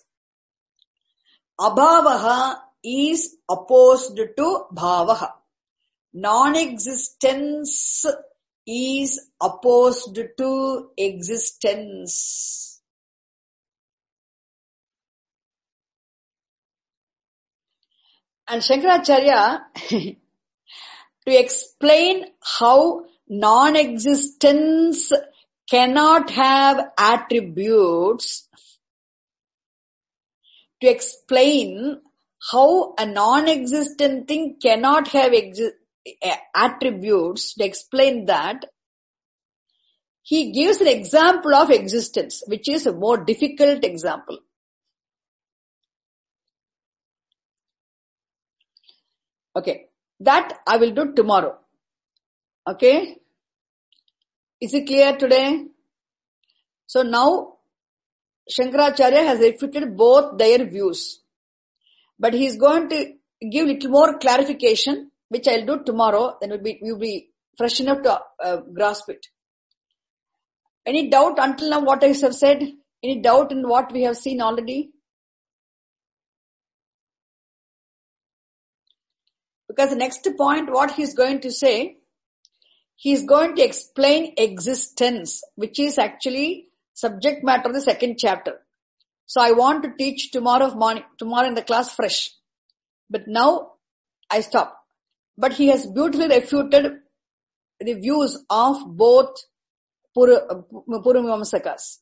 Speaker 1: abhavaha is opposed to bhavaha. Non-existence is opposed to existence. And Shankaracharya, to explain how non-existence cannot have attributes, to explain how a non-existent thing cannot have exi- attributes, to explain that, he gives an example of existence, which is a more difficult example. Okay, that I will do tomorrow. Okay, is it clear today? So now Shankaracharya has refuted both their views, but he is going to give little more clarification, which I'll do tomorrow. Then we'll be we'll be fresh enough to uh, grasp it. Any doubt until now what I have said? Any doubt in what we have seen already? Because the next point, what he is going to say, he is going to explain existence, which is actually subject matter of the second chapter. So I want to teach tomorrow morning, tomorrow in the class fresh. But now I stop. But he has beautifully refuted the views of both Purvamamsakas.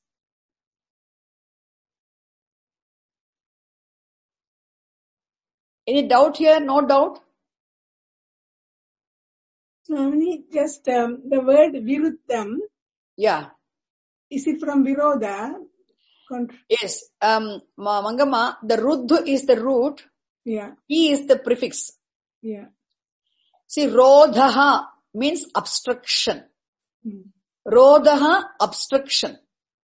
Speaker 1: Any doubt here? No doubt?
Speaker 2: Swami, just um, the word viruddham.
Speaker 1: Yeah.
Speaker 2: Is it from virodha? Contra-
Speaker 1: yes. Um, Mangama, the ruddh is the root.
Speaker 2: Yeah.
Speaker 1: He is the prefix.
Speaker 2: Yeah.
Speaker 1: See, rodhaha means obstruction.
Speaker 2: Hmm.
Speaker 1: Rodhaha, obstruction.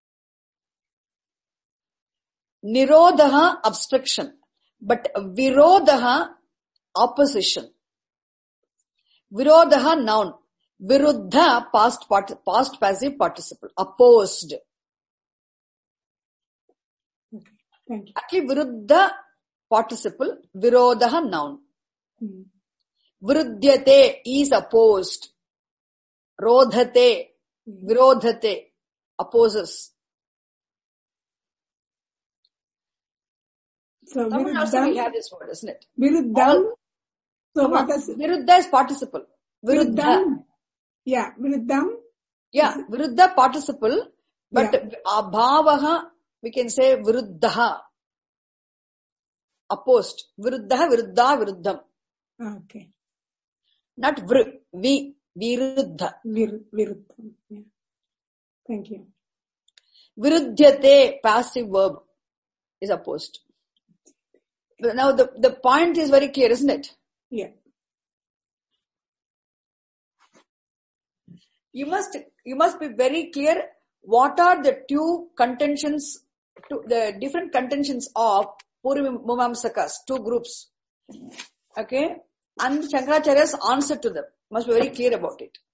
Speaker 1: Nirodhaha, obstruction. But virodhaha, opposition. Virodhaha, noun. Viruddha, past part, past passive participle. Opposed.
Speaker 2: Okay. Thank you.
Speaker 1: Actually, viruddha, participle. Virodhaha, noun.
Speaker 2: Hmm.
Speaker 1: Virudhyate is opposed. Rodhate, virodhate, opposes.
Speaker 2: So
Speaker 1: Someone also we have this word, isn't it?
Speaker 2: Viruddham. So
Speaker 1: Come
Speaker 2: what
Speaker 1: on.
Speaker 2: is it?
Speaker 1: Viruddha is participle. Viruddha.
Speaker 2: Viruddham. Yeah, viruddham.
Speaker 1: Yeah, viruddha participle, but
Speaker 2: Yeah.
Speaker 1: abhavaha, we can say viruddhaha. Opposed. Viruddhaha, viruddha, viruddham.
Speaker 2: Okay.
Speaker 1: Not vr, vi, viruddha.
Speaker 2: Vir, viruddham. Yeah. Thank you.
Speaker 1: Virudhyate, passive verb, is opposed. But now the, the point is very clear, isn't it?
Speaker 2: Yeah.
Speaker 1: You must, you must be very clear what are the two contentions, two, the different contentions of Purvamamsakas, two groups. Okay? And Shankaracharya's answer to them. Must be very clear about it.